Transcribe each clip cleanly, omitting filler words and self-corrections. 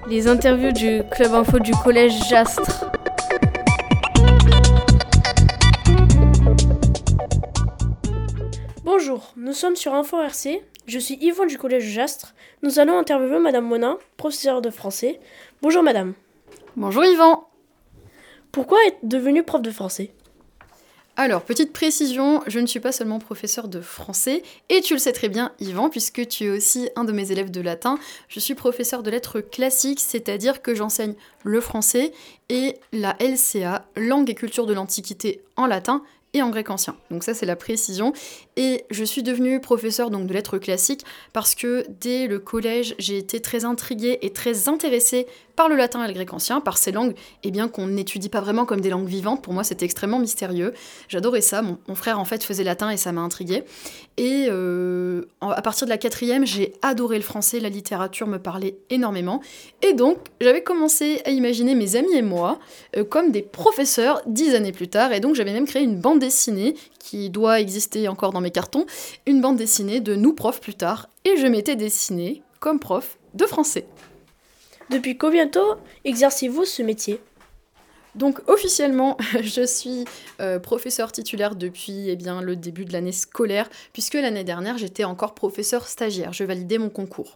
Les interviews du Club Info du Collège Jastre. Bonjour, nous sommes sur Info RC. Je suis Yvan du Collège Jastre. Nous allons interviewer Madame Monin, professeure de français. Bonjour Madame. Bonjour Yvan. Pourquoi être devenue prof de français ? Alors, petite précision, je ne suis pas seulement professeur de français, et tu le sais très bien Yvan, puisque tu es aussi un de mes élèves de latin. Je suis professeur de lettres classiques, c'est-à-dire que j'enseigne le français et la LCA, langue et culture de l'Antiquité en latin et en grec ancien. Donc ça, c'est la précision. Et je suis devenue professeure donc, de lettres classiques parce que dès le collège, j'ai été très intriguée et très intéressée par le latin et le grec ancien, par ces langues qu'on n'étudie pas vraiment comme des langues vivantes. Pour moi, c'était extrêmement mystérieux. J'adorais ça. Mon frère, en fait, faisait latin et ça m'a intriguée. Et à partir de la 4e, j'ai adoré le français. La littérature me parlait énormément. Et donc, j'avais commencé à imaginer mes amis et moi comme des professeurs 10 années plus tard. Et donc, j'avais même créé une bande dessinée qui doit exister encore dans mes cartons, une bande dessinée de nous profs plus tard. Et je m'étais dessinée comme prof de français. Depuis combien de temps exercez-vous ce métier ? Donc officiellement, je suis professeur titulaire depuis le début de l'année scolaire, puisque l'année dernière, j'étais encore professeur stagiaire. Je validais mon concours.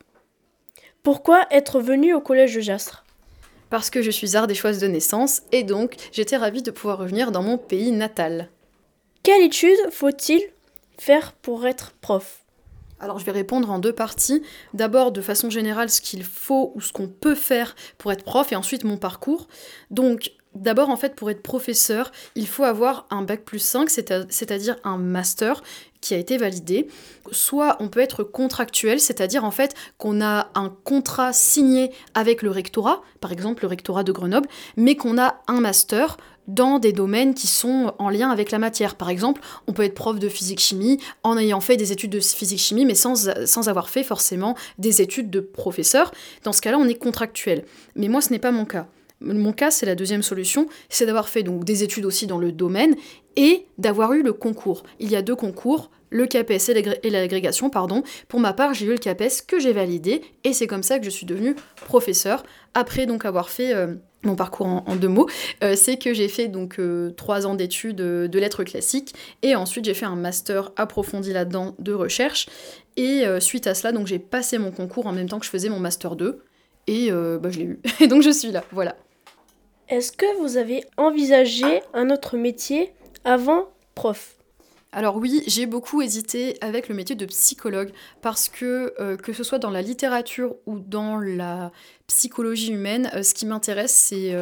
Pourquoi être venue au collège de Jastre ? Parce que je suis ardéchoise de naissance, et donc j'étais ravie de pouvoir revenir dans mon pays natal. Quelle étude faut-il faire pour être prof ? Alors je vais répondre en 2 parties. D'abord, de façon générale, ce qu'il faut ou ce qu'on peut faire pour être prof, et ensuite mon parcours. Donc, d'abord, en fait, pour être professeur, il faut avoir un bac+5, c'est-à-dire un master qui a été validé. Soit on peut être contractuel, c'est-à-dire en fait qu'on a un contrat signé avec le rectorat, par exemple le rectorat de Grenoble, mais qu'on a un master dans des domaines qui sont en lien avec la matière. Par exemple, on peut être prof de physique-chimie en ayant fait des études de physique-chimie, mais sans avoir fait forcément des études de professeur. Dans ce cas-là, on est contractuel. Mais moi, ce n'est pas mon cas. Mon cas, c'est la deuxième solution, c'est d'avoir fait donc des études aussi dans le domaine et d'avoir eu le concours. Il y a 2 concours, le CAPES et l'agrégation, pardon. Pour ma part, j'ai eu le CAPES que j'ai validé et c'est comme ça que je suis devenue professeure. Après donc avoir fait mon parcours en 2 mots, c'est que j'ai fait donc 3 ans d'études de lettres classiques et ensuite j'ai fait un master approfondi là-dedans de recherche et suite à cela donc j'ai passé mon concours en même temps que je faisais mon master 2 et je l'ai eu. Et donc je suis là, voilà. Est-ce que vous avez envisagé un autre métier avant prof ? Alors oui, j'ai beaucoup hésité avec le métier de psychologue parce que ce soit dans la littérature ou dans la psychologie humaine, ce qui m'intéresse, c'est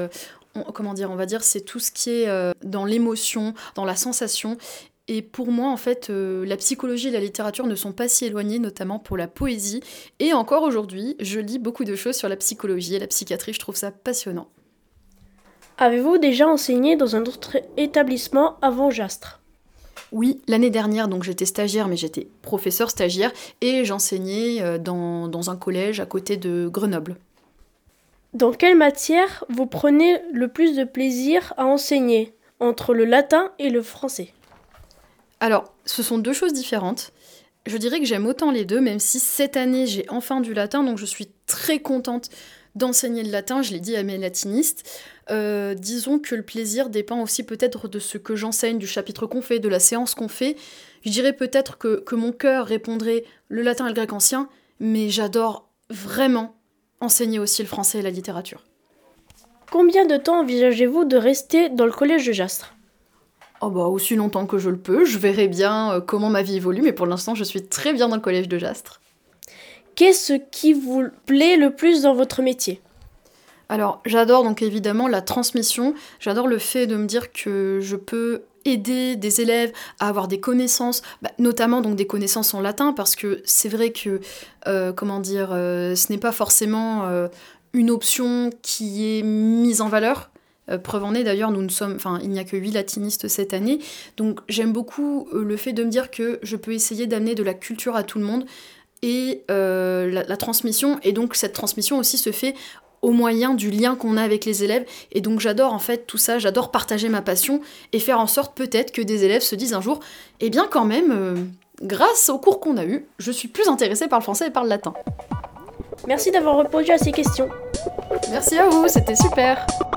c'est tout ce qui est dans l'émotion, dans la sensation. Et pour moi, en fait, la psychologie et la littérature ne sont pas si éloignées, notamment pour la poésie. Et encore aujourd'hui, je lis beaucoup de choses sur la psychologie et la psychiatrie, je trouve ça passionnant. Avez-vous déjà enseigné dans un autre établissement avant Jastre ? Oui, l'année dernière, donc j'étais stagiaire, mais j'étais professeur stagiaire, et j'enseignais dans un collège à côté de Grenoble. Dans quelle matière vous prenez le plus de plaisir à enseigner, entre le latin et le français ? Alors, ce sont 2 choses différentes. Je dirais que j'aime autant les 2, même si cette année, j'ai enfin du latin, donc je suis très contente d'enseigner le latin, je l'ai dit à mes latinistes. Disons que le plaisir dépend aussi peut-être de ce que j'enseigne, du chapitre qu'on fait, de la séance qu'on fait. Je dirais peut-être que mon cœur répondrait le latin et le grec ancien, mais j'adore vraiment enseigner aussi le français et la littérature. Combien de temps envisagez-vous de rester dans le collège de Jastre ? Aussi longtemps que je le peux, je verrai bien comment ma vie évolue, mais pour l'instant je suis très bien dans le collège de Jastre. Qu'est-ce qui vous plaît le plus dans votre métier ? Alors, j'adore donc évidemment la transmission, j'adore le fait de me dire que je peux aider des élèves à avoir des connaissances, notamment donc des connaissances en latin, parce que c'est vrai que, ce n'est pas forcément une option qui est mise en valeur. Preuve en est d'ailleurs, il n'y a que 8 latinistes cette année, donc j'aime beaucoup le fait de me dire que je peux essayer d'amener de la culture à tout le monde, et la transmission, et donc cette transmission aussi se fait au moyen du lien qu'on a avec les élèves, et donc j'adore en fait tout ça, j'adore partager ma passion, et faire en sorte peut-être que des élèves se disent un jour, eh bien quand même, grâce au cours qu'on a eu, je suis plus intéressée par le français et par le latin. Merci d'avoir répondu à ces questions. Merci à vous, c'était super.